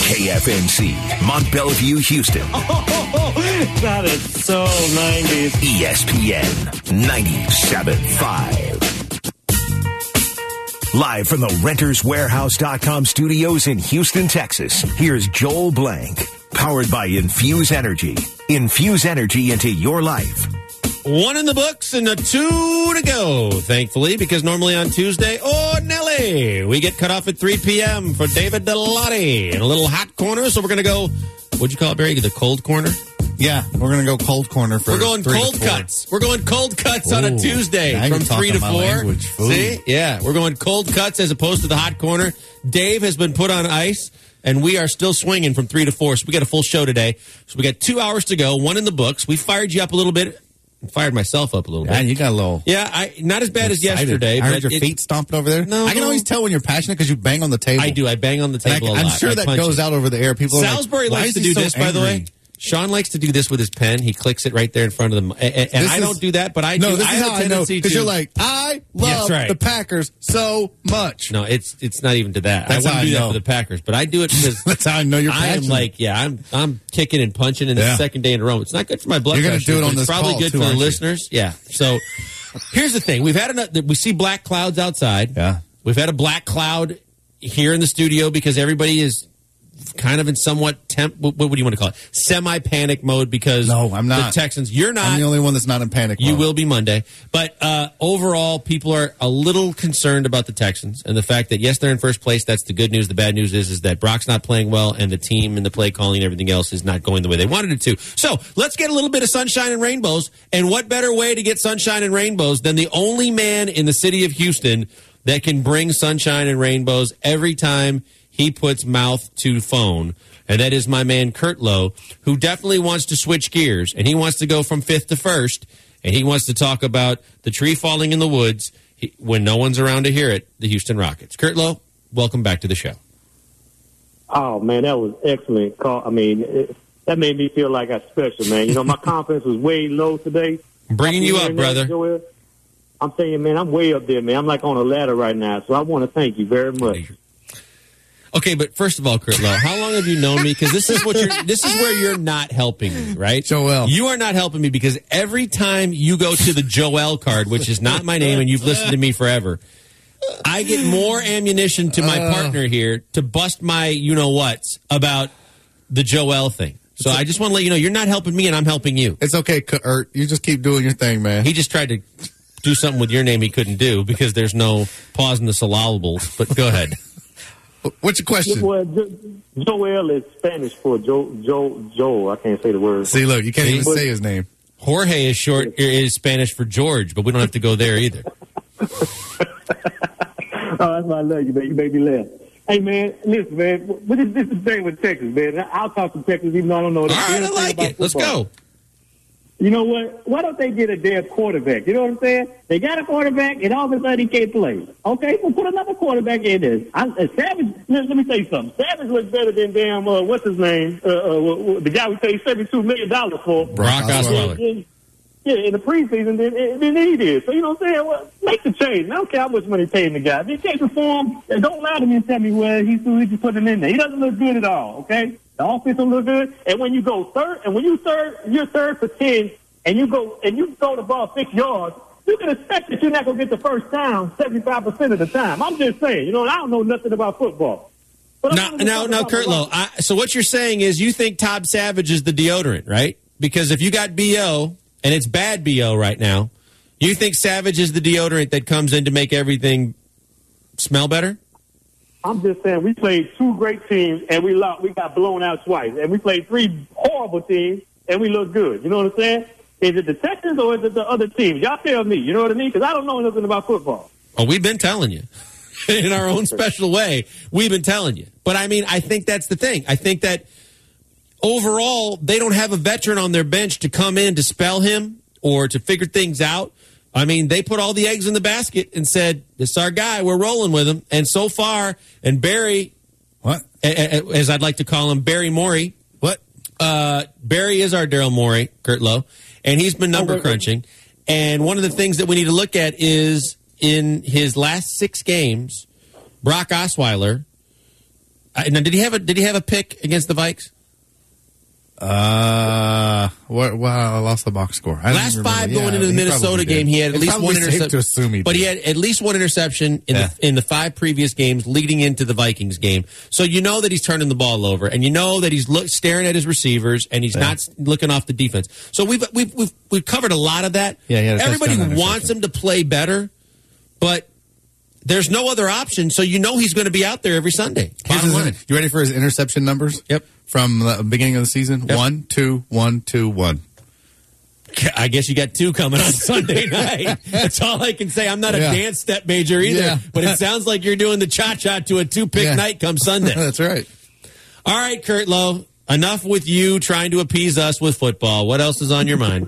KFNC, Mont Bellevue, Houston. Oh, that is so 90s. ESPN 97.5. Live from the RentersWarehouse.com studios in Houston, Texas, here's Joel Blank. Powered by Infuse Energy. Infuse energy into your life. 1 in the books and a 2 to go, thankfully, because normally on Tuesday, Nelly, we get cut off at 3 p.m. for David Delotti in a little hot corner. So we're going to go, what'd you call it, Barry? The cold corner? Yeah, we're going to go cold corner for We're going cold cuts. We're going cold cuts on a Tuesday from 3 to 4. See? Yeah, we're going cold cuts as opposed to the hot corner. Dave has been put on ice. And we are still swinging from 3 to 4. So we got a full show today. So we got 2 hours to go, 1 in the books. We fired you up a little bit. Fired myself up a little bit. And you got a little. Yeah, not as bad as yesterday. I heard your feet stomping over there. No, I can always tell when you're passionate because you bang on the table. I do. I bang on the table a lot. I'm sure that goes out over the air. People Salisbury are like, likes to do this, by the way. Sean likes to do this with his pen. He clicks it right there in front of them. And I don't do that, but I do. No, this is how I know. Because you're like, I love the Packers so much. No, it's not even to that. That's I wouldn't do that for the Packers, but I do it because that's how I know you're passionate. I'm like, I'm kicking and punching in the second day in a row. It's not good for my blood pressure. You're going to do it on this call. It's probably good for the listeners. Yeah. So here's the thing. We've had we see black clouds outside. Yeah. We've had a black cloud here in the studio because everybody is kind of in somewhat what do you want to call it? Semi-panic mode because I'm not. The Texans, you're not. I'm the only one that's not in panic mode. You will be Monday. But overall, people are a little concerned about the Texans and the fact that, yes, they're in first place. That's the good news. The bad news is that Brock's not playing well and the team and the play calling and everything else is not going the way they wanted it to. So let's get a little bit of sunshine and rainbows. And what better way to get sunshine and rainbows than the only man in the city of Houston that can bring sunshine and rainbows every time he puts mouth to phone, and that is my man Kurt Lowe, who definitely wants to switch gears, and he wants to go from 5th to 1st, and he wants to talk about the tree falling in the woods when no one's around to hear it, the Houston Rockets. Kurt Lowe, welcome back to the show. Oh, man, that was excellent. I mean, that made me feel like I special, man. You know, my confidence was way low today. I'm bringing you up, brother. I'm telling you, man, I'm way up there, man. I'm like on a ladder right now, so I want to thank you very much. Okay, but first of all, Kurt Lowe, how long have you known me? Because this is where you're not helping me, right? Joel. You are not helping me because every time you go to the Joel card, which is not my name and you've listened to me forever, I get more ammunition to my partner here to bust my you-know-whats about the Joel thing. So I just want to let you know, you're not helping me and I'm helping you. It's okay, Kurt. You just keep doing your thing, man. He just tried to do something with your name he couldn't do because there's no pause in the syllables, but go ahead. What's your question? Well, Joel is Spanish for Joel. I can't say the word. See, look, you can't even say his name. Jorge is Spanish for George, but we don't have to go there either. Oh, that's why I love you, man. You made me laugh. Hey, man, listen, man. This is the thing with Texas, man. I'll talk to Texas even though I don't know. All right, I like it. Let's go. You know what? Why don't they get a damn quarterback? You know what I'm saying? They got a quarterback, and all of a sudden he can't play. Okay, well, put another quarterback in there. Savage, let me say something. Savage looks better than damn, what's his name? The guy we paid $72 million for. Brock Osweiler. Yeah, in the preseason than he did. So, you know what I'm saying? Well, make the change. I don't care how much money paying the guy. If he can't perform, then don't lie to me and tell me, well, he just put him in there. He doesn't look good at all, okay? The offense don't look good. And when you go third, and when you're third for 10, and you go the ball 6 yards, you can expect that you're not going to get the first down 75% of the time. I'm just saying, you know, I don't know nothing about football. Now, Kurt Lowe, so what you're saying is you think Todd Savage is the deodorant, right? Because if you got BO, and it's bad BO right now, you think Savage is the deodorant that comes in to make everything smell better? I'm just saying we played 2 great teams, and we got blown out twice. And we played 3 horrible teams, and we look good. You know what I'm saying? Is it the Texans or is it the other teams? Y'all tell me. You know what I mean? Because I don't know nothing about football. Oh, we've been telling you. In our own special way, we've been telling you. But, I mean, I think that's the thing. I think that overall, they don't have a veteran on their bench to come in to spell him or to figure things out. I mean, they put all the eggs in the basket and said, this is our guy. We're rolling with him. And so far, and Barry, what? As I'd like to call him, Barry Morey. What? Barry is our Daryl Morey, Kurt Lowe. And he's been number crunching. And one of the things that we need to look at is in his last 6 games, Brock Osweiler Now, did he have a pick against the Vikes? I lost the box score. Last 5 going into the Minnesota game, he had at least one interception. But he had at least one interception in the 5 previous games leading into the Vikings game. So you know that he's turning the ball over, and you know that he's staring at his receivers, and he's not looking off the defense. So we've covered a lot of that. Yeah, everybody wants him to play better, but there's no other option. So you know he's going to be out there every Sunday. You ready for his interception numbers? Yep. From the beginning of the season? Yep. 1, 2, 1, 2, 1. I guess you got 2 coming on Sunday night. That's all I can say. I'm not a dance step major either, but it sounds like you're doing the cha-cha to a 2-pick night come Sunday. That's right. All right, Kurt Lowe, enough with you trying to appease us with football. What else is on your mind?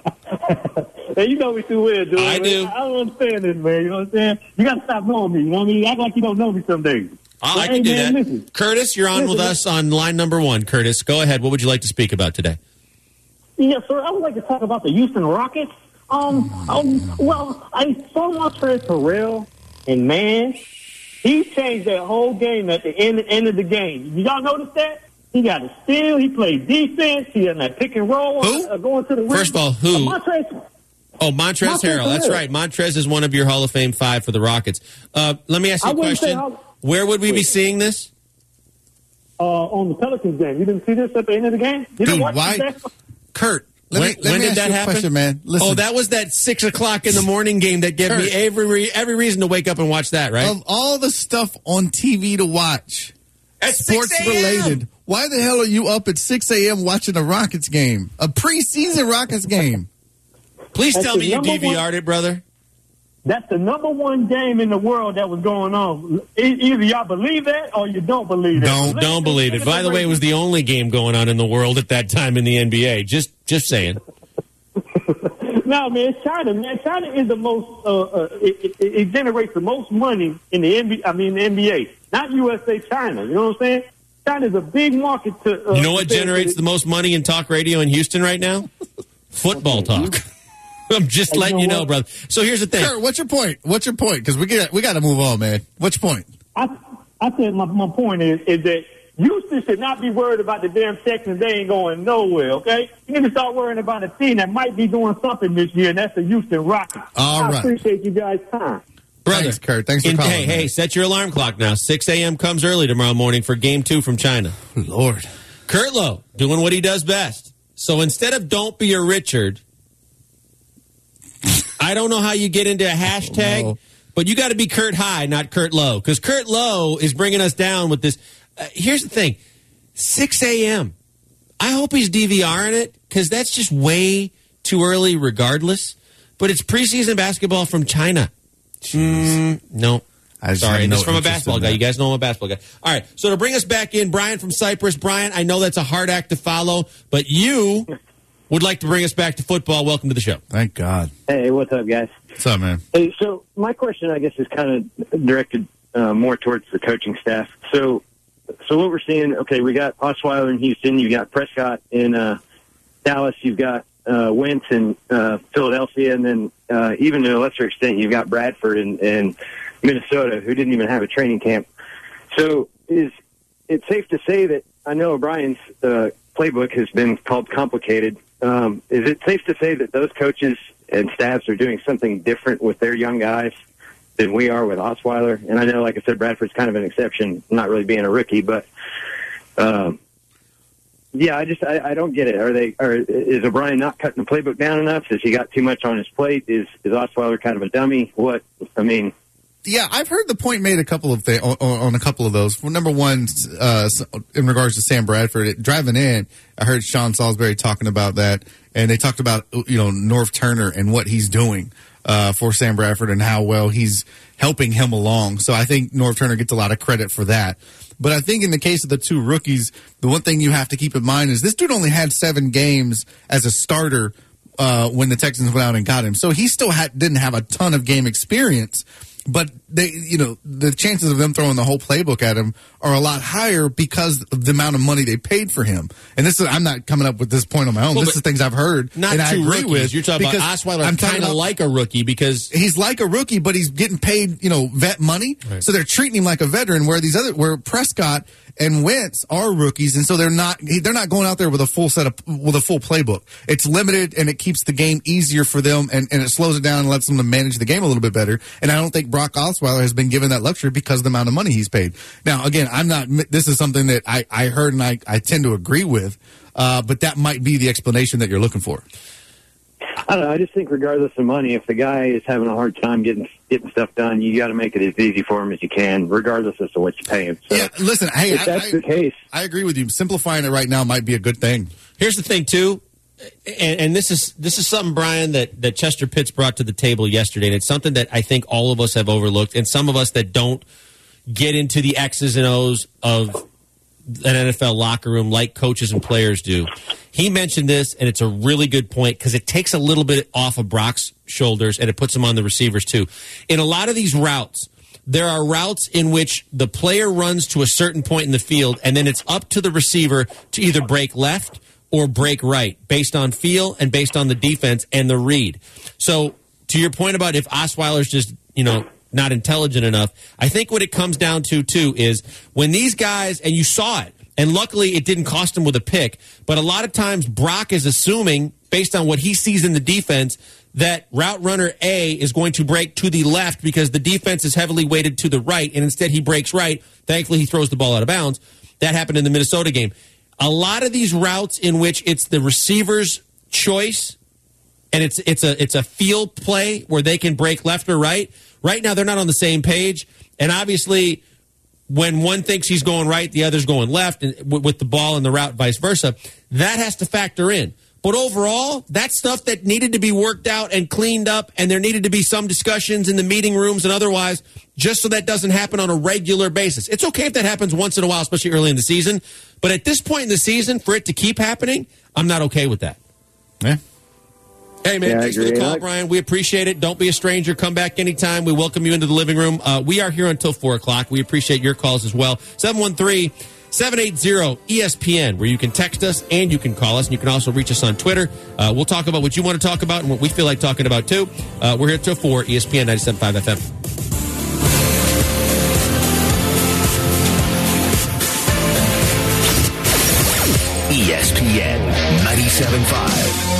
Hey, you know me too well, dude. I do. I don't understand this, man. You know what I'm saying? You got to stop knowing me. You know what I mean? Act like you don't know me some days. I can do that. Listen. Curtis, you're on with us on line number 1. Curtis, go ahead. What would you like to speak about today? Yes, sir. I would like to talk about the Houston Rockets. Well, I saw Montrezl Harrell, and man, he changed that whole game at the end of the game. Y'all notice that? He got a steal. He played defense. He had that pick and roll. Who? Going to the rim. First of all, who? Montrezl Harrell. That's right. Montrez is one of your Hall of Fame 5 for the Rockets. Let me ask you a question. Where would we be seeing this? On the Pelicans game. You didn't see this at the end of the game? You Dude, why? Kurt, when did that happen? Question, man. Listen. That was that 6 o'clock in the morning game that gave me every reason to wake up and watch that, right? Of all the stuff on TV to watch, sports related, why the hell are you up at 6 a.m. watching a Rockets game? A preseason Rockets game? Please tell me you DVR'd it, brother. That's the number 1 game in the world that was going on. Either y'all believe that or you don't believe that. Don't believe it. By the way, it was the only game going on in the world at that time in the NBA. Just saying. No, man, it's China. Man, China is the most. It generates the most money in the NBA. Not USA, China. You know what I'm saying? China's a big market to. You know what generates the most money in talk radio in Houston right now? Football talk. I'm just letting you know, brother. So here's the thing. Kurt, what's your point? Because we got to move on, man. What's your point? I said my point is that Houston should not be worried about the damn Texans. They ain't going nowhere, okay? You need to start worrying about a team that might be doing something this year, and that's the Houston Rockets. I appreciate you guys' time. Brother, thanks, Kurt. Thanks for calling. Hey, set your alarm clock now. 6 a.m. comes early tomorrow morning for Game 2 from China. Lord. Kurt Lowe, doing what he does best. So instead of don't be a Richard, I don't know how you get into a hashtag, but you got to be Kurt High, not Kurt Lowe, because Kurt Lowe is bringing us down with this. Here's the thing. 6 a.m. I hope he's DVRing it, because that's just way too early regardless. But it's preseason basketball from China. No. Sorry, this is from a basketball guy. You guys know I'm a basketball guy. All right, so to bring us back in, Brian from Cyprus. Brian, I know that's a hard act to follow, but you would like to bring us back to football. Welcome to the show. Thank God. Hey, what's up, guys? What's up, man? Hey, so my question, I guess, is kind of directed more towards the coaching staff. So what we're seeing, okay, we got Osweiler in Houston, you got Prescott in Dallas, you've got Wentz in Philadelphia, and then even to a lesser extent, you've got Bradford in Minnesota, who didn't even have a training camp. So is it safe to say that, I know O'Brien's playbook has been called complicated. Is it safe to say that those coaches and staffs are doing something different with their young guys than we are with Osweiler? And I know, like I said, Bradford's kind of an exception, not really being a rookie, but yeah, I don't get it. Is O'Brien not cutting the playbook down enough? Has he got too much on his plate? Is Osweiler kind of a dummy? Yeah, I've heard the point made a couple of on a couple of those. Well, number one, in regards to Sam Bradford, driving in, I heard Sean Salisbury talking about that, and they talked about Norv Turner and what he's doing for Sam Bradford and how well he's helping him along. So I think Norv Turner gets a lot of credit for that. But I think in the case of the two rookies, the one thing you have to keep in mind is this dude only had 7 games as a starter when the Texans went out and got him. So he still didn't have a ton of game experience. But they, the chances of them throwing the whole playbook at him are a lot higher because of the amount of money they paid for him. And I'm not coming up with this point on my own. This is things I've heard. Not and I agree rookies. with. You're talking about Osweiler kind of like a rookie because he's like a rookie, but he's getting paid, vet money. Right. So they're treating him like a veteran. Where Prescott and Wentz are rookies, and so they're not going out there with a full playbook. It's limited, and it keeps the game easier for them, and it slows it down and lets them to manage the game a little bit better. And I don't think Brock Osweiler has been given that luxury because of the amount of money he's paid. Now, again, this is something that I heard and I tend to agree with, but that might be the explanation that you're looking for. I don't know. I just think regardless of money, if the guy is having a hard time getting stuff done, you got to make it as easy for him as you can, regardless as to what you pay him. So, yeah, listen, hey, if that's the case, I agree with you. Simplifying it right now might be a good thing. Here's the thing, too, and this is something, Brian, that Chester Pitts brought to the table yesterday, and it's something that I think all of us have overlooked, and some of us that don't get into the X's and O's of an NFL locker room like coaches and players do. He mentioned this, and it's a really good point because it takes a little bit off of Brock's shoulders, and it puts him on the receivers, too. In a lot of these routes, there are routes in which the player runs to a certain point in the field, and then it's up to the receiver to either break left or break right based on feel and based on the defense and the read. So to your point about if Osweiler's just, not intelligent enough, I think what it comes down to, too, is when these guys, and you saw it, and luckily it didn't cost him with a pick, but a lot of times Brock is assuming, based on what he sees in the defense, that route runner A is going to break to the left because the defense is heavily weighted to the right, and instead he breaks right. Thankfully, he throws the ball out of bounds. That happened in the Minnesota game. A lot of these routes in which it's the receiver's choice, and it's a field play where they can break left or right. Right now, they're not on the same page, and obviously, when one thinks he's going right, the other's going left, and with the ball and the route, vice versa. That has to factor in. But overall, that's stuff that needed to be worked out and cleaned up, and there needed to be some discussions in the meeting rooms and otherwise, just so that doesn't happen on a regular basis. It's okay if that happens once in a while, especially early in the season, but at this point in the season, for it to keep happening, I'm not okay with that. Yeah. Hey, man, thanks for the call, Brian. We appreciate it. Don't be a stranger. Come back anytime. We welcome you into the living room. We are here until 4 o'clock. We appreciate your calls as well. 713-780-ESPN, where you can text us and you can call us. And you can also reach us on Twitter. We'll talk about what you want to talk about and what we feel like talking about, too. We're here till 4, ESPN 97.5 FM. ESPN 97.5.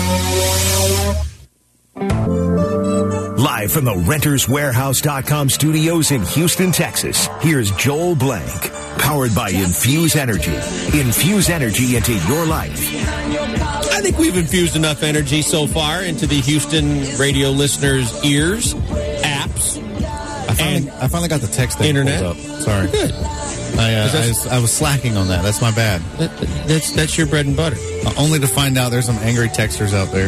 Live from the RentersWarehouse.com studios in Houston, Texas, here's Joel Blank, powered by Infuse Energy. Infuse energy into your life. I think we've infused enough energy so far into the Houston radio listeners' ears, apps, I finally got the text thing internet. Pulled up. Sorry. Good. I was slacking on that. That's my bad. That's your bread and butter. Only to find out there's some angry texters out there.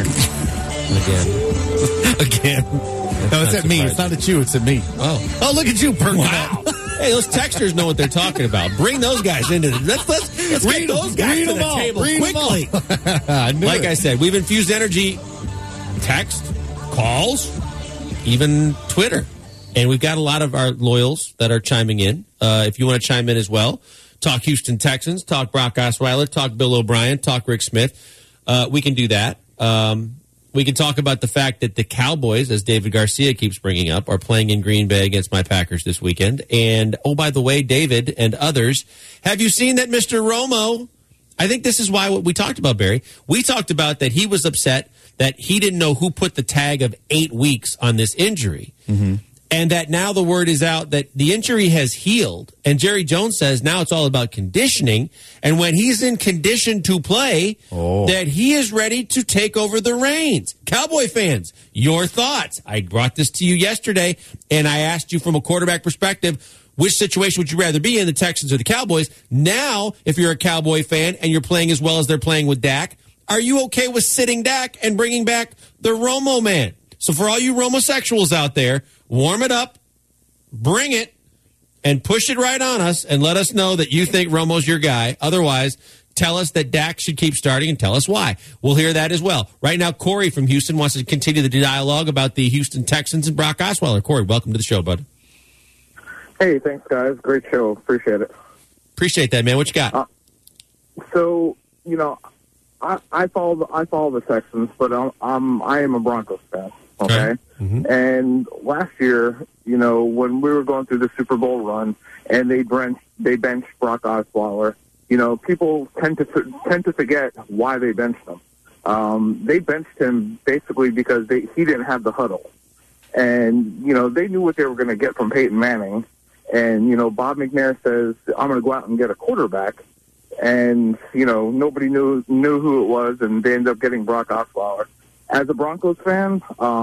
Again. No, it's at me. It's not at you. It's at me. Oh, look at you perking wow. up. Hey, those texters know what they're talking about. Bring those guys into it. Let's get those guys to the table quickly. I said, we've infused energy, text, calls, even Twitter. And we've got a lot of our loyals that are chiming in. If you want to chime in as well, talk Houston Texans, talk Brock Osweiler, talk Bill O'Brien, talk Rick Smith. We can do that. We can talk about the fact that the Cowboys, as David Garcia keeps bringing up, are playing in Green Bay against my Packers this weekend. And, oh, by the way, David and others, have you seen that Mr. Romo? I think this is why what we talked about, Barry. We talked about that he was upset that he didn't know who put the tag of 8 weeks on this injury. Mm-hmm. And that now the word is out that the injury has healed. And Jerry Jones says now it's all about conditioning. And when he's in condition to play, that he is ready to take over the reins. Cowboy fans, your thoughts. I brought this to you yesterday, and I asked you from a quarterback perspective, which situation would you rather be in, the Texans or the Cowboys? Now, if you're a Cowboy fan and you're playing as well as they're playing with Dak, are you okay with sitting Dak and bringing back the Romo man? So for all you Romosexuals out there, warm it up, bring it, and push it right on us and let us know that you think Romo's your guy. Otherwise, tell us that Dak should keep starting and tell us why. We'll hear that as well. Right now, Corey from Houston wants to continue the dialogue about the Houston Texans and Brock Osweiler. Corey, welcome to the show, bud. Hey, thanks, guys. Great show. Appreciate it. Appreciate that, man. What you got? So, I follow the Texans, but I am a Broncos fan. Okay. Mm-hmm. And last year, when we were going through the Super Bowl run, and they benched Brock Osweiler, people tend to forget why they benched him. They benched him basically because he didn't have the huddle, and they knew what they were going to get from Peyton Manning. And Bob McNair says, "I'm going to go out and get a quarterback." And, nobody knew who it was, and they ended up getting Brock Osweiler. As a Broncos fan,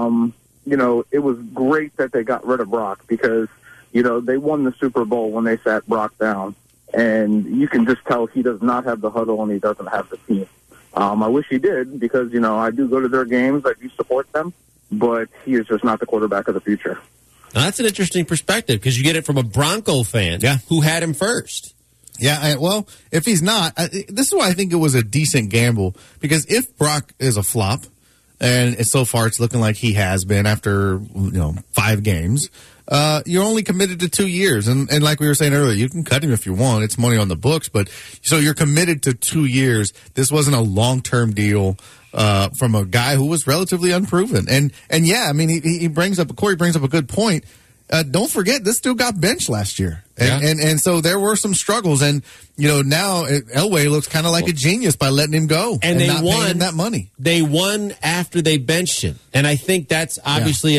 it was great that they got rid of Brock because, they won the Super Bowl when they sat Brock down. And you can just tell he does not have the huddle and he doesn't have the team. I wish he did because, I do go to their games. I do support them. But he is just not the quarterback of the future. Now, that's an interesting perspective because you get it from a Bronco fan who had him first. Yeah, well, if he's not, this is why I think it was a decent gamble. Because if Brock is a flop, and so far it's looking like he has been after 5 games, you're only committed to 2 years. And like we were saying earlier, you can cut him if you want. It's money on the books. But so you're committed to 2 years. This wasn't a long-term deal from a guy who was relatively unproven. And yeah, I mean, Corey brings up a good point. Don't forget, this dude got benched last year. And so there were some struggles. And, now Elway looks kind of like a genius by letting him go and they not won paying him that money. They won after they benched him. And I think that's obviously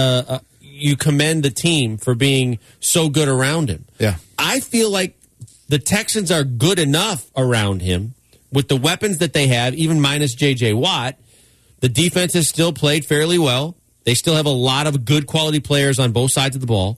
you commend the team for being so good around him. Yeah. I feel like the Texans are good enough around him with the weapons that they have, even minus J.J. Watt. The defense has still played fairly well. They still have a lot of good quality players on both sides of the ball.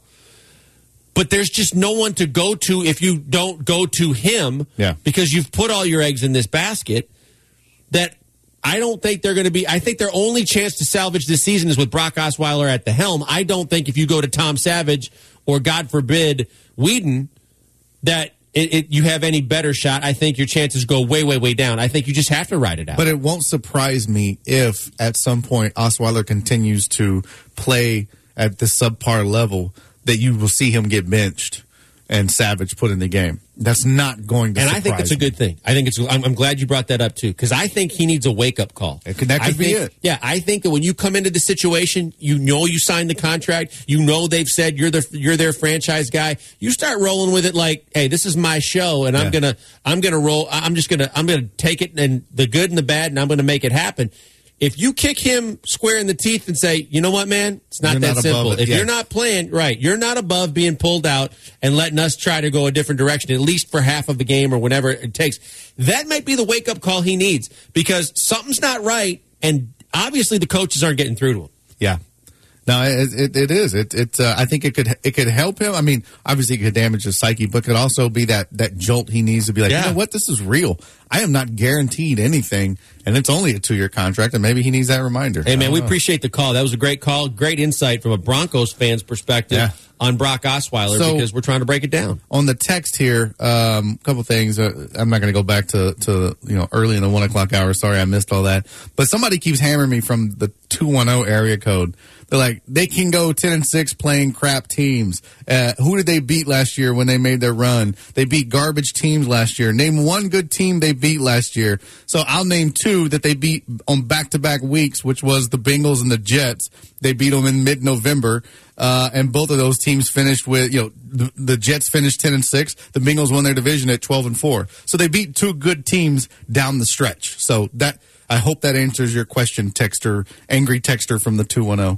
But there's just no one to go to if you don't go to him because you've put all your eggs in this basket that I don't think they're going to be. I think their only chance to salvage this season is with Brock Osweiler at the helm. I don't think if you go to Tom Savage or, God forbid, Whedon, that you have any better shot. I think your chances go way, way, way down. I think you just have to ride it out. But it won't surprise me if at some point Osweiler continues to play at the subpar level that you will see him get benched and Savage put in the game. That's not going to surprise me. And I think it's a good thing. I'm glad you brought that up, too, because I think he needs a wake-up call. That could be it. Yeah, I think that when you come into the situation, you signed the contract, they've said you're their franchise guy. You start rolling with it like, hey, this is my show, and I'm gonna roll. I'm gonna take it and the good and the bad, and I'm gonna make it happen. If you kick him square in the teeth and say, you know what, man, it's not that simple. If you're not playing, you're not above being pulled out and letting us try to go a different direction, at least for half of the game or whatever it takes. That might be the wake-up call he needs because something's not right, and obviously the coaches aren't getting through to him. Yeah. No, it is. I think it could help him. I mean, obviously it could damage his psyche, but could also be that jolt he needs to be like, you know what, this is real. I am not guaranteed anything, and it's only a 2-year contract, and maybe he needs that reminder. Hey, man, we appreciate the call. That was a great call. Great insight from a Broncos fan's perspective on Brock Osweiler because we're trying to break it down. On the text here, a couple things. I'm not going to go back to early in the 1 o'clock hour. Sorry, I missed all that. But somebody keeps hammering me from the 210 area code. They're like, they can go 10-6 playing crap teams. Who did they beat last year when they made their run? They beat garbage teams last year. Name one good team they beat last year. So I'll name 2 that they beat on back-to-back weeks, which was the Bengals and the Jets. They beat them in mid-November. And both of those teams finished with, the Jets finished 10-6. The Bengals won their division at 12-4. So they beat 2 good teams down the stretch. So I hope that answers your question, angry texter from the 210.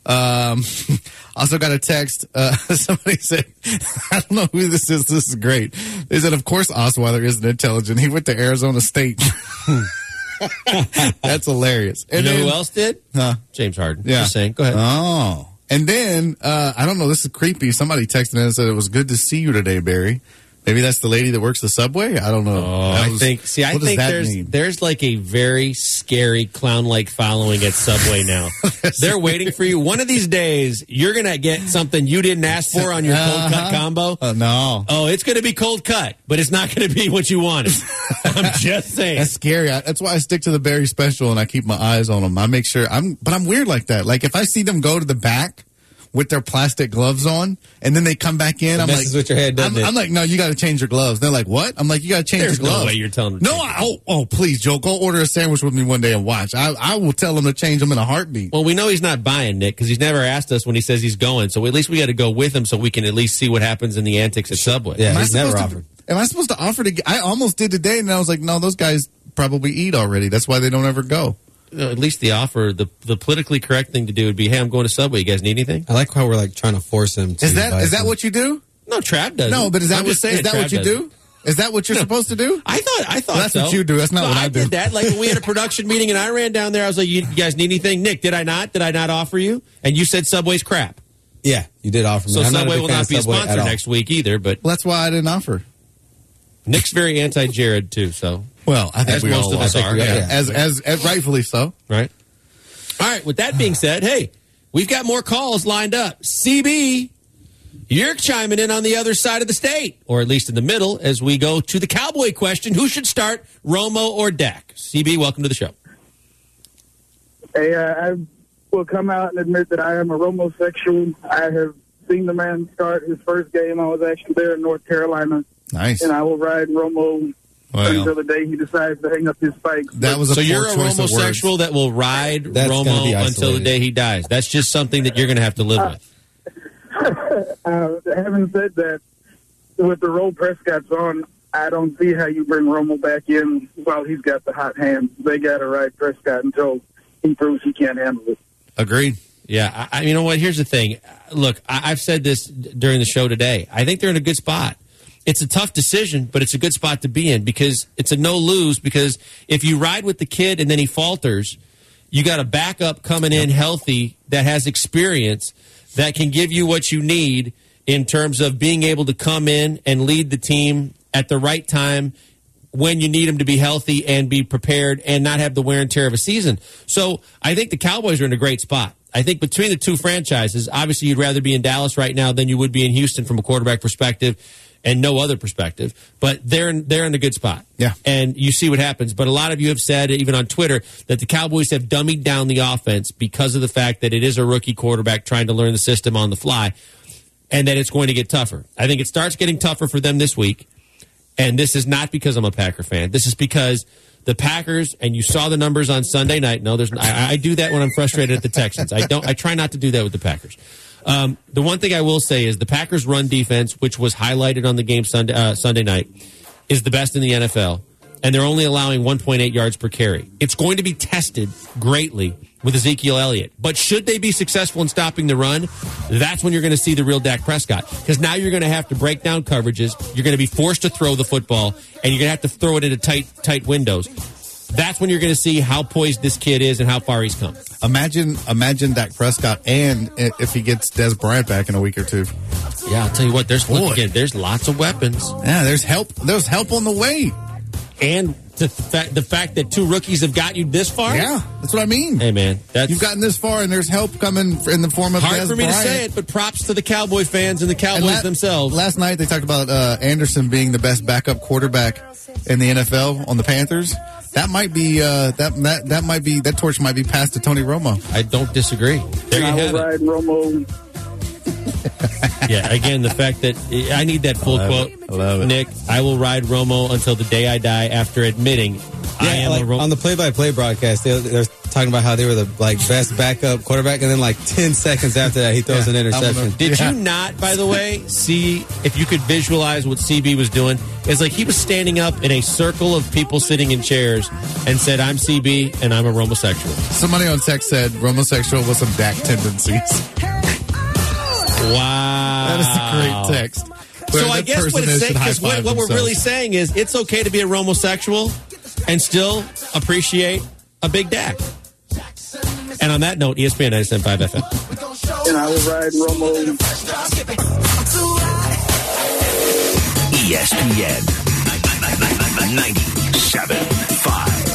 Also got a text. Somebody said, I don't know who this is. This is great. They said, of course, Osweiler isn't intelligent. He went to Arizona State. That's hilarious. And who else did? James Harden. Yeah. Just saying. Go ahead. Oh. And then, I don't know, this is creepy. Somebody texted in and said, it was good to see you today, Barry. Maybe that's the lady that works the subway? I don't know. I think there's like a very scary clown-like following at Subway now. They're waiting for you. One of these days, you're going to get something you didn't ask for on your cold cut combo. No. Oh, it's going to be cold cut, but it's not going to be what you wanted. I'm just saying. That's scary. That's why I stick to the Barry special and I keep my eyes on them. I make sure but I'm weird like that. Like if I see them go to the back with their plastic gloves on, and then they come back in. I'm like, messes with your head, doesn't it? I'm like, no, you got to change your gloves. They're like, what? I'm like, you got to change There's your gloves. no way you're telling them. No, please, Joe, go order a sandwich with me one day and watch. I will tell them to change them in a heartbeat. Well, we know he's not buying, Nick, because he's never asked us when he says he's going. So at least we got to go with him so we can at least see what happens in the antics at Subway. Yeah, Am I he's never supposed to- offered. Am I supposed to offer to? I almost did today, and I was like, no, those guys probably eat already. That's why they don't ever go. At least the offer, the politically correct thing to do would be, hey, I'm going to Subway. You guys need anything? I like how we're like trying to force him to. Is buy that some. what you do? No, Trav does. No, but is that I'm just saying, what Trav you does it. do? Is that what you're supposed to do? I thought Well, that's so. what you do. That's not No, what I do. did that. Like when we had a production meeting and I ran down there, I was like, you guys need anything? Nick, did I not? Did I not offer you? And you said Subway's crap. Yeah, you did offer me. So I'm Subway a big will fan not of be a Subway sponsor at all. next week either, but Well, that's why I didn't offer. Nick's very anti-Jared too, so. Well, I think As we most all of us are. Yeah, Yeah. as rightfully so. Right. All right. With that being said, hey, we've got more calls lined up. CB, you're chiming in on the other side of the state, or at least in the middle, as we go to the Cowboy question. Who should start, Romo or Dak? CB, welcome to the show. Hey, I will come out and admit that I am a Romosexual. I have seen the man start his first game. I was actually there in North Carolina, Nice. and I will ride Romo until the day he decides to hang up his spikes. That was a So poor you're a choice of words. homosexual that will ride That's gonna be Romo until the isolated. day he dies. That's just something that you're going to have to live with. Having said that, with the role Prescott's on, I don't see how you bring Romo back in while he's got the hot hand. They got to ride Prescott until he proves he can't handle it. Agreed. Yeah, you know what? Here's the thing. Look, I've said this during the show today. I think they're in a good spot. It's a tough decision, but it's a good spot to be in because it's a no-lose. Because if you ride with the kid and then he falters, you got a backup coming in healthy that has experience that can give you what you need in terms of being able to come in and lead the team at the right time when you need him to be healthy and be prepared and not have the wear and tear of a season. So I think the Cowboys are in a great spot. I think between the two franchises, obviously you'd rather be in Dallas right now than you would be in Houston from a quarterback perspective and no other perspective. But they're in a good spot. Yeah. And you see what happens. But a lot of you have said, even on Twitter, that the Cowboys have dummied down the offense because of the fact that it is a rookie quarterback trying to learn the system on the fly and that it's going to get tougher. I think it starts getting tougher for them this week. And this is not because I'm a Packer fan. This is because the Packers, and you saw the numbers on Sunday night. No, I do that when I'm frustrated at the Texans. I try not to do that with the Packers. The one thing I will say is the Packers' run defense, which was highlighted on the game Sunday night, is the best in the NFL, and they're only allowing 1.8 yards per carry. It's going to be tested greatly with Ezekiel Elliott. But should they be successful in stopping the run, that's when you're going to see the real Dak Prescott. Because now you're going to have to break down coverages. You're going to be forced to throw the football, and you're going to have to throw it into tight windows. That's when you're going to see how poised this kid is and how far he's come. Imagine Dak Prescott, and if he gets Des Bryant back in a week or two. Yeah, I'll tell you what. There's lots of weapons. Yeah, there's help. There's help on the way. And the fact that two rookies have got you this far. Yeah, that's what I mean. Hey, man, You've gotten this far, and there's help coming in the form of hard Des for me Bryant. to say it, but props to the Cowboy fans and the Cowboys themselves. Last night they talked about Anderson being the best backup quarterback in the NFL on the Panthers. That might be that torch might be passed to Tony Romo. I don't disagree. There you I have will it. ride Romo. Yeah, again, the fact that I need that full quote. I love it. Nick, I will ride Romo until the day I die after admitting I am like a Romo. on the play-by-play broadcast, they're talking about how they were the best backup quarterback, and then 10 seconds after that, he throws an interception. Did you not, by the way, see if you could visualize what CB was doing? It's like he was standing up in a circle of people sitting in chairs and said, I'm CB and I'm a Romosexual. Somebody on text said Romosexual with some Dak tendencies. Wow. That is a great text. So I guess what it's saying, because what we're really saying is it's okay to be a Romosexual and still appreciate a big Dak. And on that note, ESPN 97.5 FM. And I will ride Romo. ESPN 97.5.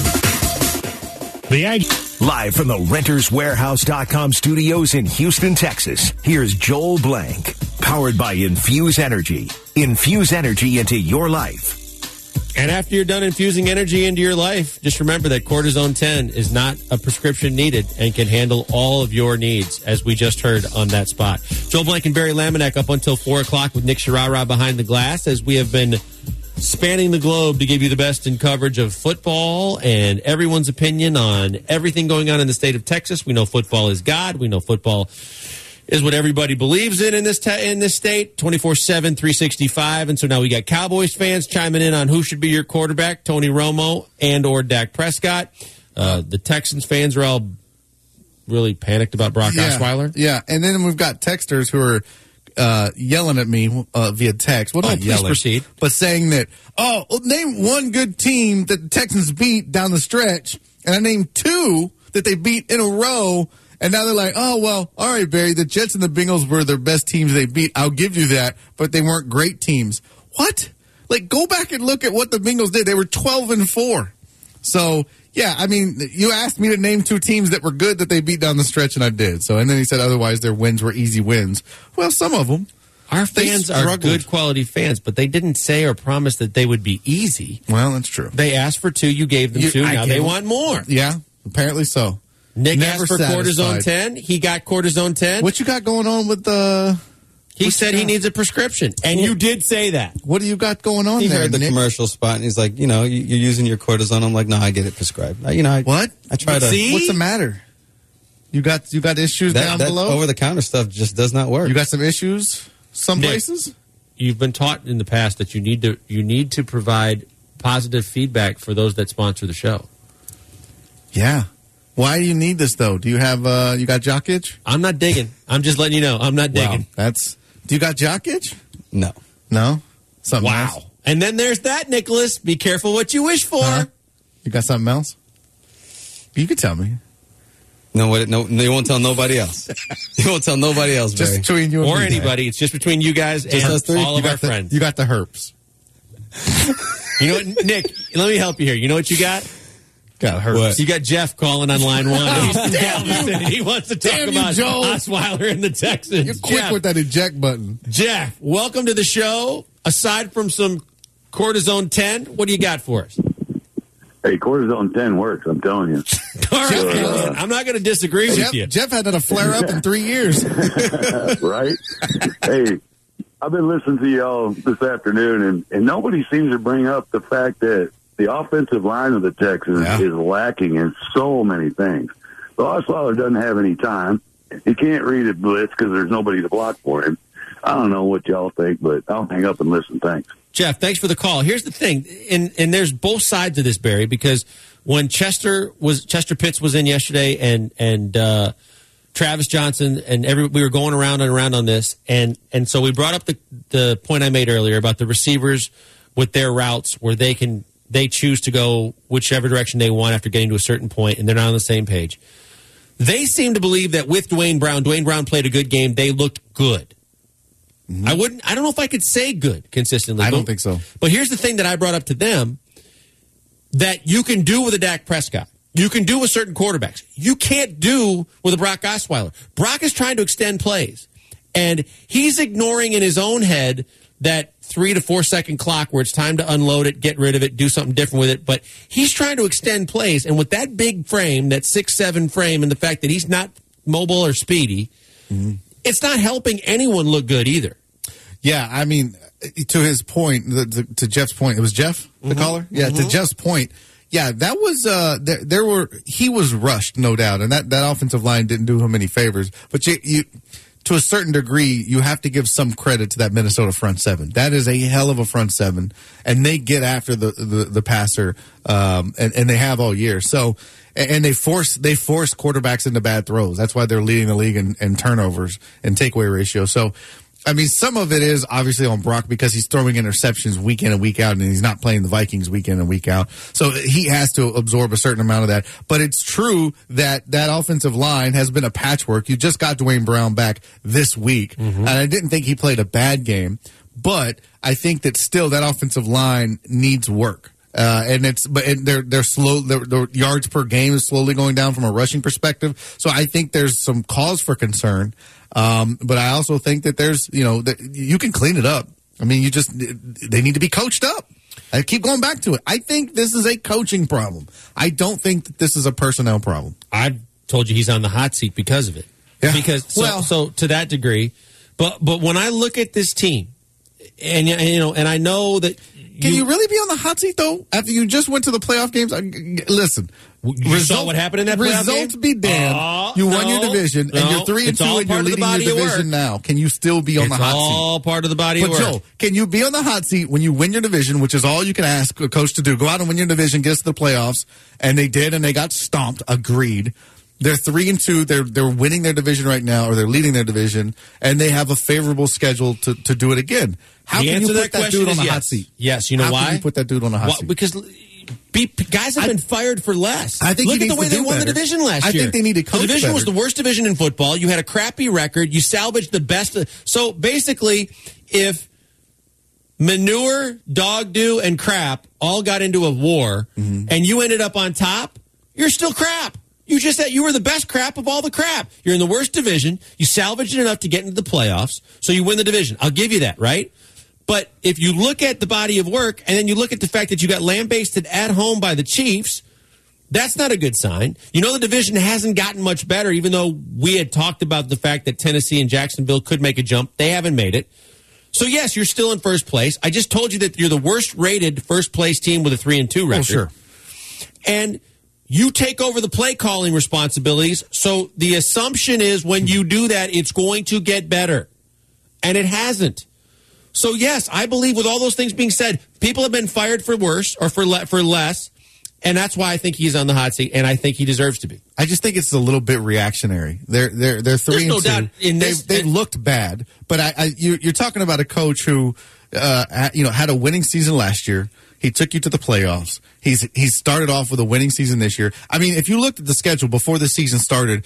Live from the RentersWarehouse.com studios in Houston, Texas, here's Joel Blank, powered by Infuse Energy. Infuse energy into your life. And after you're done infusing energy into your life, just remember that Cortisone 10 is not a prescription needed and can handle all of your needs, as we just heard on that spot. Joel Blank and Barry Laminack up until 4 o'clock with Nick Sharara behind the glass, as we have been spanning the globe to give you the best in coverage of football and everyone's opinion on everything going on in the state of Texas. We know football is God. We know football is what everybody believes in this state, 24/7, 365. And so now we got Cowboys fans chiming in on who should be your quarterback, Tony Romo and or Dak Prescott. The Texans fans are all really panicked about Brock Osweiler. Yeah, and then we've got texters who are yelling at me via text. Well, not please yelling, proceed. but saying that, name one good team that the Texans beat down the stretch, and I named 2 that they beat in a row. And now they're like, all right, Barry, the Jets and the Bengals were their best teams they beat. I'll give you that, but they weren't great teams. What? Like, go back and look at what the Bengals did. They were 12-4. So, yeah, I mean, you asked me to name 2 teams that were good that they beat down the stretch, and I did. So, and then he said otherwise their wins were easy wins. Well, some of them. Our fans are good quality fans, but they didn't say or promise that they would be easy. Well, that's true. They asked for 2, you gave them 2, now they want more. Yeah, apparently so. Nick Never asked for satisfied. Cortisone 10. He got Cortisone 10. What you got going on with the... He said he needs a prescription, and you did say that. What do you got going on He there, heard the Nick? commercial spot, and he's like, you're using your cortisone. I'm like, no, I get it prescribed. What? I try to... See? What's the matter? You got issues down that below? over-the-counter stuff just does not work. You got some issues some Nick, places? You've been taught in the past that you need to provide positive feedback for those that sponsor the show. Yeah. Why do you need this, though? Do you have, you got jock itch? I'm not digging. I'm just letting you know. I'm not digging. Do you got jock itch? No. No? Something Wow. else? And then there's that, Nicholas. Be careful what you wish for. Huh? You got something else? You could tell me. No, you won't tell nobody else. You won't tell nobody else, Barry. Just between you and Or me. anybody. It's just between you guys and us 3? all of our friends. You got the herpes. You know what, Nick, let me help you here. You know what you got? Got herpes. What? You got Jeff calling on line 1. He wants to talk Damn you, about Joel. Osweiler and the Texans. You're quick Jeff, with that eject button. Jeff, welcome to the show. Aside from some Cortisone 10, what do you got for us? Hey, Cortisone 10 works, I'm telling you. All right, listen, I'm not going to disagree with you. Jeff had a flare up in 3 years. Right? Hey, I've been listening to y'all this afternoon, and nobody seems to bring up the fact that the offensive line of the Texans is lacking in so many things. So Osweiler doesn't have any time. He can't read a blitz because there's nobody to block for him. I don't know what y'all think, but I'll hang up and listen. Thanks. Jeff, thanks for the call. Here's the thing, and there's both sides of this, Barry, because when Chester Pitts was in yesterday, and Travis Johnson and we were going around and around on this, and so we brought up the point I made earlier about the receivers with their routes where they choose to go whichever direction they want after getting to a certain point, and they're not on the same page. They seem to believe that with Dwayne Brown played a good game. They looked good. Mm-hmm. I don't know if I could say good consistently. I don't think so. But here's the thing that I brought up to them that you can do with a Dak Prescott. You can do with certain quarterbacks. You can't do with a Brock Osweiler. Brock is trying to extend plays, and he's ignoring in his own head that 3 to 4 second clock where it's time to unload it, get rid of it, do something different with it. But he's trying to extend plays, and with that big frame, that 6'7" frame, and the fact that he's not mobile or speedy, it's not helping anyone look good either. Yeah, I mean, to his point, to Jeff's point, it was Jeff, the caller? Yeah, to Jeff's point, yeah, that was, he was rushed, no doubt, and that offensive line didn't do him any favors. But you to a certain degree, you have to give some credit to that Minnesota front seven. That is a hell of a front seven, and they get after the passer, and they have all year. So, and they force quarterbacks into bad throws. That's why they're leading the league in turnovers and takeaway ratio. So, I mean, some of it is obviously on Brock because he's throwing interceptions week in and week out, and he's not playing the Vikings week in and week out. So he has to absorb a certain amount of that. But it's true that offensive line has been a patchwork. You just got Dwayne Brown back this week, and I didn't think he played a bad game. But I think that still that offensive line needs work. And they're slow. Their yards per game is slowly going down from a rushing perspective. So I think there's some cause for concern. But I also think that there's, that you can clean it up. I mean, they need to be coached up. I keep going back to it. I think this is a coaching problem. I don't think that this is a personnel problem. I've told you he's on the hot seat because of it. Yeah. Because so to that degree, but when I look at this team, and I know that. Can you really be on the hot seat, though, after you just went to the playoff games? Listen. You saw what happened in that playoff game? Results be damned. You won your division, and you're 3-2, and you're leading your division now. Can you still be on the hot seat? It's all part of the body of work. But, Joe, can you be on the hot seat when you win your division, which is all you can ask a coach to do? Go out and win your division, get us to the playoffs. And they did, and they got stomped. Agreed. They're 3-2. They're winning their division right now, or they're leading their division, and they have a favorable schedule to do it again. How can you put that dude on the hot seat? Yes, you know why? How can you put that dude on the hot seat? Because guys have been fired for less. I think look at the way they won the division last year. I think they need to coach The division better. was the worst division in football. You had a crappy record. You salvaged the best. So basically, if manure, dog do, and crap all got into a war, and you ended up on top, you're still crap. You just said you were the best crap of all the crap. You're in the worst division. You salvaged it enough to get into the playoffs, so you win the division. I'll give you that, right? But if you look at the body of work, and then you look at the fact that you got lambasted at home by the Chiefs, that's not a good sign. You know the division hasn't gotten much better, even though we had talked about the fact that Tennessee and Jacksonville could make a jump. They haven't made it. So, yes, you're still in first place. I just told you that you're the worst-rated first-place team with a 3-2 record. Oh, sure. And you take over the play calling responsibilities. So the assumption is when you do that, it's going to get better. And it hasn't. So, yes, I believe with all those things being said, people have been fired for worse or for less. And that's why I think he's on the hot seat, and I think he deserves to be. I just think it's a little bit reactionary. They're 3-2. No doubt in this, they've looked bad, but you're talking about a coach who had a winning season last year. He took you to the playoffs. He's started off with a winning season this year. I mean, if you looked at the schedule before the season started,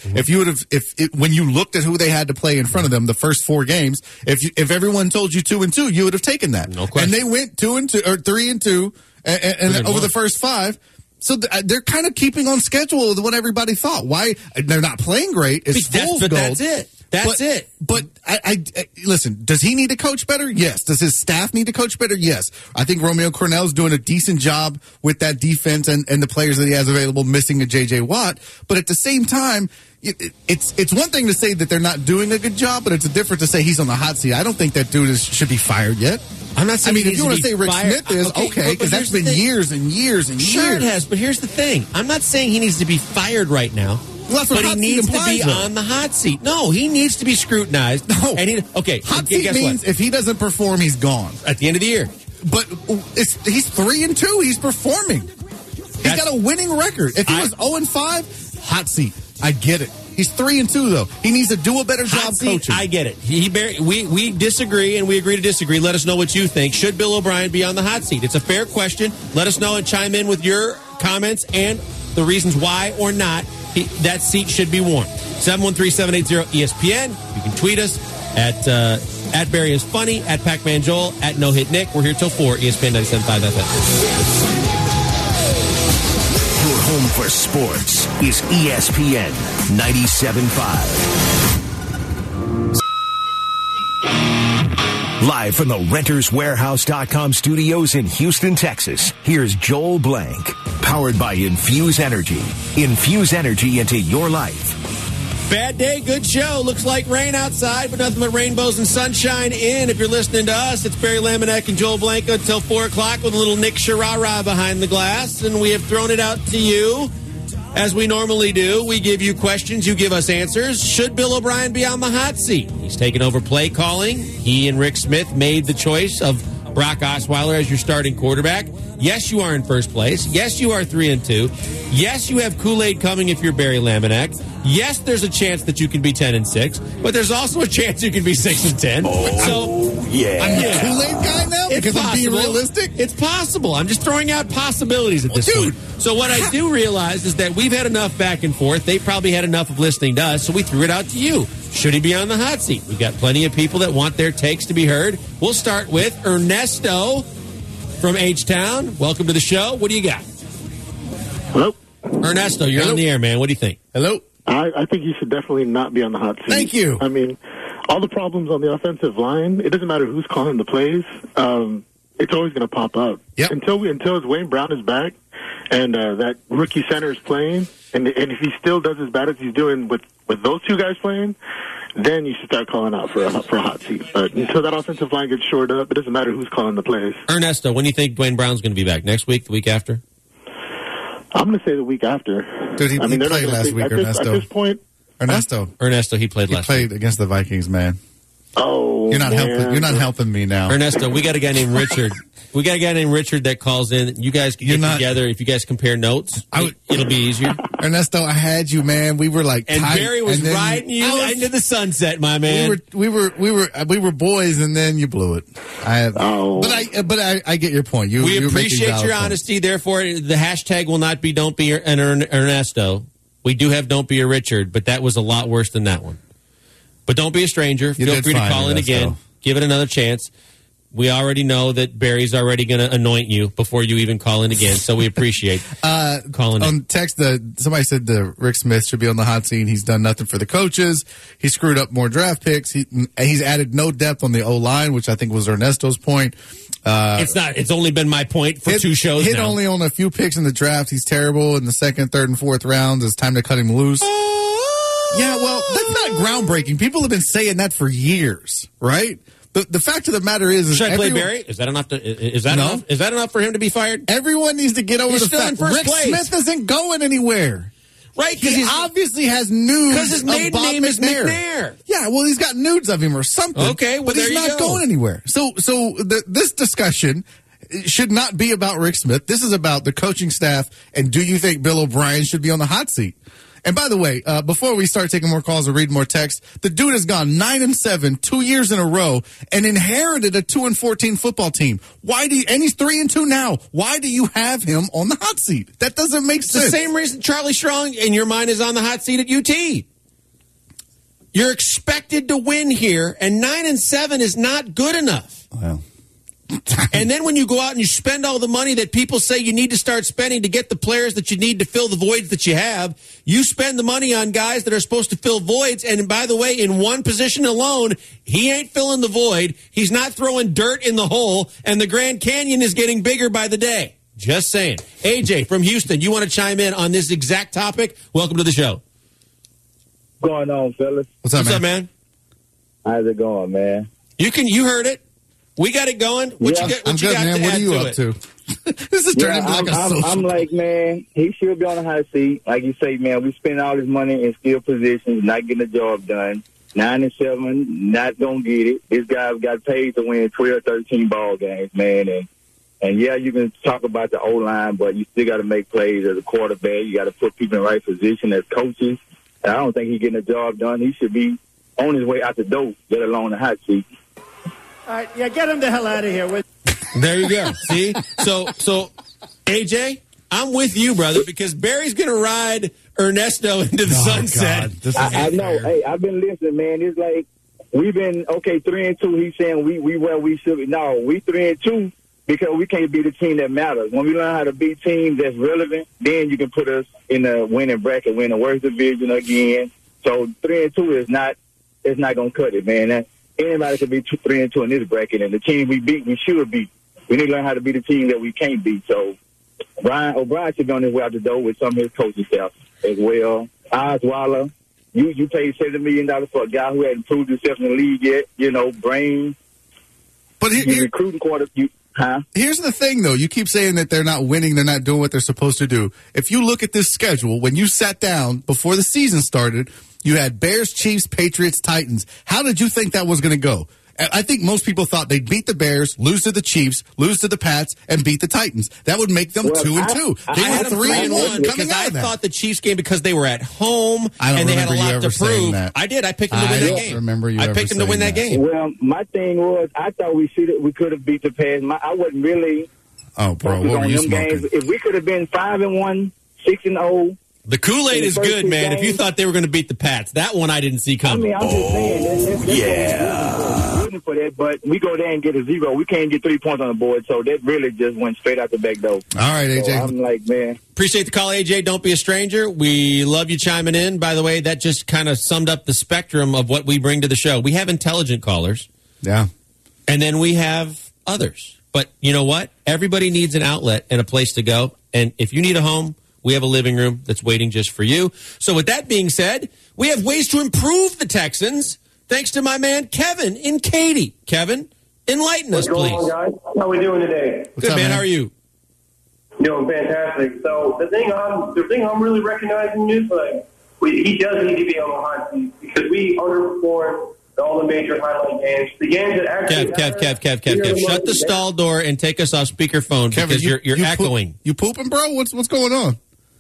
when you looked at who they had to play in front of them, the first 4 games, if everyone told you 2-2, you would have taken that. No question. And they went 2-2 or 3-2, and over the first 5. So they're kind of keeping on schedule with what everybody thought. Why they're not playing great is fool's gold. That's it. That's it. But I listen, does he need to coach better? Yes. Does his staff need to coach better? Yes. I think Romeo Cornell's doing a decent job with that defense and the players that he has available, missing a J.J. Watt. But at the same time, it's one thing to say that they're not doing a good job, but it's different to say he's on the hot seat. I don't think that dude should be fired yet. I'm not saying. I mean, if you want to say Rick Smith is, okay, because that's been years and years and years. Sure it has, but here's the thing. I'm not saying he needs to be fired right now. Well, but he needs to be on the hot seat. No, he needs to be scrutinized. No. And hot seat means if he doesn't perform, he's gone. At the end of the year. But he's 3-2. He's performing. He's got a winning record. If he was 0-5, hot seat. I get it. He's 3-2 though. He needs to do a better job coaching. I get it. We disagree and we agree to disagree. Let us know what you think. Should Bill O'Brien be on the hot seat? It's a fair question. Let us know and chime in with your comments and the reasons why or not that seat should be worn. 713-780-ESPN. You can tweet us at Barry is Funny, at Pac-Man Joel, at No Hit Nick. We're here till 4, ESPN 97.5 FM. Your home for sports is ESPN 97.5. Live from the RentersWarehouse.com studios in Houston, Texas, here's Joel Blank. Powered by Infuse Energy. Infuse energy into your life. Bad day, good show. Looks like rain outside, but nothing but rainbows and sunshine in. If you're listening to us, it's Barry Laminack and Joel Blanco until 4 o'clock with a little Nick Sharara behind the glass. And we have thrown it out to you, as we normally do. We give you questions, you give us answers. Should Bill O'Brien be on the hot seat? He's taken over play calling. He and Rick Smith made the choice of Brock Osweiler as your starting quarterback. Yes, you are in first place. Yes, you are 3-2. Yes, you have Kool-Aid coming if you're Barry Laminack. Yes, there's a chance that you can be 10-6, but there's also a chance you can be 6-10. Oh, yeah. I'm the Kool-Aid guy now because I'm being realistic. It's possible. I'm just throwing out possibilities at this point. So what I do realize is that we've had enough back and forth. They probably had enough of listening to us, so we threw it out to you. Should he be on the hot seat? We've got plenty of people that want their takes to be heard. We'll start with Ernesto from H-Town. Welcome to the show. What do you got? Hello? Ernesto, you're on the air, man. What do you think? Hello? I think you should definitely not be on the hot seat. Thank you. I mean, all the problems on the offensive line, it doesn't matter who's calling the plays. it's always going to pop up. Yep. Until Wayne Brown is back and that rookie center is playing, and if he still does as bad as he's doing with those two guys playing, then you should start calling out for a hot seat. But until that offensive line gets shored up, it doesn't matter who's calling the plays. Ernesto, when do you think Dwayne Brown's going to be back? Next week, the week after? I'm going to say the week after. Dude, he played last week, Ernesto. At this point, Ernesto, he played last week. He played against the Vikings, man. Oh, you're not helping. You're not helping me now, Ernesto. We got a guy named Richard. We got a guy named Richard that calls in. You guys can get together. If you guys compare notes, it'll be easier. Ernesto, I had you, man. We were like, and tight, Barry was riding you into the sunset, my man. We were boys, and then you blew it. But I get your point. We appreciate your honesty. Therefore, the hashtag will not be "Don't be an Ernesto." We do have "Don't be a Richard," but that was a lot worse than that one. But don't be a stranger. Feel free to call in again. Give it another chance. We already know that Barry's already going to anoint you before you even call in again, so we appreciate calling in. On text, somebody said Rick Smith should be on the hot seat. He's done nothing for the coaches. He screwed up more draft picks. He's added no depth on the O-line, which I think was Ernesto's point. It's not. It's only been my point for 2 shows now. Only on a few picks in the draft. He's terrible in the second, third, and fourth rounds. It's time to cut him loose. Yeah, well, that's not groundbreaking. People have been saying that for years, right? The fact of the matter is should I play Barry? Is that enough? Is that enough? Is that enough for him to be fired? Everyone needs to get over the fact Rick Smith isn't going anywhere. Right, because he obviously has nudes. Because his maiden name is McNair. Yeah, well, he's got nudes of him or something. Okay, well, but he's not going anywhere. So this discussion should not be about Rick Smith. This is about the coaching staff. And do you think Bill O'Brien should be on the hot seat? And by the way, before we start taking more calls or read more text, the dude has gone 9-7 2 years in a row and inherited a 2-14 football team. And he's 3-2 now. Why do you have him on the hot seat? That doesn't make sense. It's the same reason Charlie Strong, in your mind, is on the hot seat at UT. You're expected to win here, and 9-7 is not good enough. Well. And then when you go out and you spend all the money that people say you need to start spending to get the players that you need to fill the voids that you have, you spend the money on guys that are supposed to fill voids. And by the way, in one position alone, he ain't filling the void. He's not throwing dirt in the hole. And the Grand Canyon is getting bigger by the day. Just saying. AJ from Houston, you want to chime in on this exact topic? Welcome to the show. What's going on, fellas? What's up, man? How's it going, man? You heard it. We got it going. What you got? I'm good, man. What are you up to? This is turning into like a social. I'm like, man, he should be on the hot seat. Like you say, man, we spend all this money in skill positions, not getting the job done. 9-7, not gonna get it. This guy got paid to win 12, 13 ball games, man. And yeah, you can talk about the O-line, but you still got to make plays as a quarterback. You got to put people in the right position as coaches. And I don't think he's getting the job done. He should be on his way out the door, let alone the hot seat. All right, yeah, get him the hell out of here. There you go. See? So, AJ, I'm with you, brother, because Barry's going to ride Ernesto into the sunset. I know. Hey, I've been listening, man. It's like we've been, 3-2. He's saying we where we should be. No, we 3-2 because we can't be the team that matters. When we learn how to be teams that's relevant, then you can put us in the winning bracket, win the worst division again. So 3-2 is not going to cut it, man. Anybody could be 3-2 in this bracket, and the team we beat, we should beat. We need to learn how to be the team that we can't beat. So O'Brien should be on his way out the door with some of his coaching staff as well. Osweiler, you paid $70 million for a guy who hadn't proved himself in the league yet. Brain. But recruiting quarter. Here's the thing, though. You keep saying that they're not winning, they're not doing what they're supposed to do. If you look at this schedule, when you sat down before the season started, you had Bears, Chiefs, Patriots, Titans. How did you think that was going to go? I think most people thought they'd beat the Bears, lose to the Chiefs, lose to the Pats, and beat the Titans. That would make them 2-2. They were 3-1 because I thought the Chiefs game because they were at home and they had a lot to prove. I did. I picked them to win that game. I picked them to win that game. Well, my thing was I thought we could have beat the Pats. I wasn't really. Oh, bro, what were you smoking? Games. If we could have been 5-1, 6-0. The Kool-Aid is good, man. If you thought they were going to beat the Pats, that one I didn't see coming. I'm just saying. Yeah. For that, but we go there and get a 0. We can't get 3 points on the board, so that really just went straight out the back door. All right, AJ. So I'm like, man. Appreciate the call, AJ. Don't be a stranger. We love you chiming in. By the way, that just kind of summed up the spectrum of what we bring to the show. We have intelligent callers. Yeah. And then we have others. But you know what? Everybody needs an outlet and a place to go. And if you need a home, we have a living room that's waiting just for you. So with that being said, we have ways to improve the Texans thanks to my man Kevin in Katy. Kevin, enlighten us, please. What's going on, guys? How are we doing today? Good, man. How are you? Doing fantastic. So the thing I'm really recognizing is he does need to be on the hot seat because we underperformed all the major highlight games. The games that actually Kev, shut the stall door and take us off speakerphone because you're echoing. You pooping, bro? What's going on?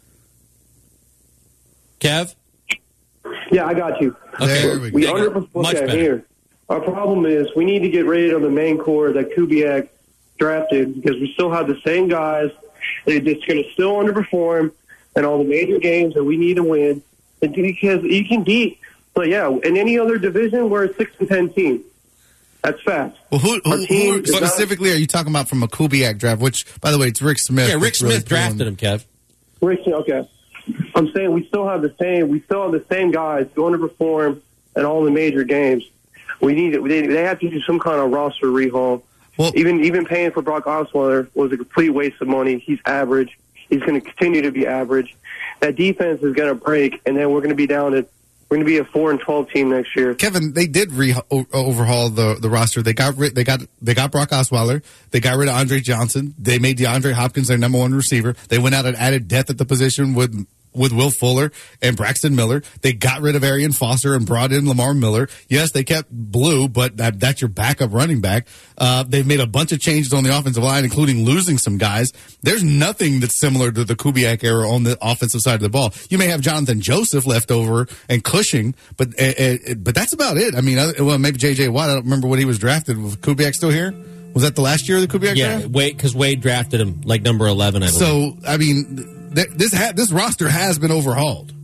Kev? Yeah, I got you. Okay. We underperformed here. Our problem is we need to get rid of the main core that Kubiak drafted because we still have the same guys. They're just going to still underperform in all the major games that we need to win. And because you can beat, but yeah, in any other division, we're a 6-10 team. That's fast. Well, who specifically are you talking about from a Kubiak draft? Which, by the way, it's Rick Smith. Yeah, Rick Smith drafted him, Kev. Okay. I'm saying we still have the same guys who underperform in all the major games. They have to do some kind of roster rehaul. Well, even paying for Brock Osweiler was a complete waste of money. He's average. He's going to continue to be average. That defense is going to break, and then we're going to be down at. We're going to be a 4-12 team next year. Kevin, they did overhaul the roster. They got Brock Osweiler. They got rid of Andre Johnson. They made DeAndre Hopkins their number one receiver. They went out and added depth at the position with Will Fuller and Braxton Miller. They got rid of Arian Foster and brought in Lamar Miller. Yes, they kept Blue, but that's your backup running back. They've made a bunch of changes on the offensive line, including losing some guys. There's nothing that's similar to the Kubiak era on the offensive side of the ball. You may have Jonathan Joseph left over and Cushing, but that's about it. I mean, maybe J.J. Watt. I don't remember when he was drafted. Was Kubiak still here? Was that the last year of the Kubiak draft? Yeah, because Wade drafted him like number 11, I believe. So, I mean, this roster has been overhauled.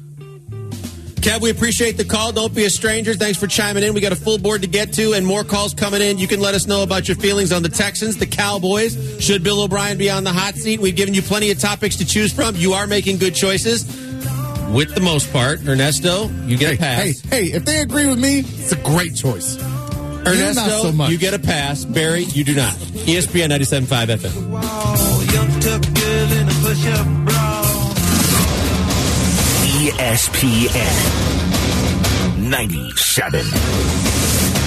Kev, we appreciate the call. Don't be a stranger. Thanks for chiming in. We got a full board to get to and more calls coming in. You can let us know about your feelings on the Texans, the Cowboys. Should Bill O'Brien be on the hot seat? We've given you plenty of topics to choose from. You are making good choices. With the most part, Ernesto, you get a pass. Hey, if they agree with me, it's a great choice. Ernesto, not so much. You get a pass. Barry, you do not. ESPN 97.5 FM. ESPN 97.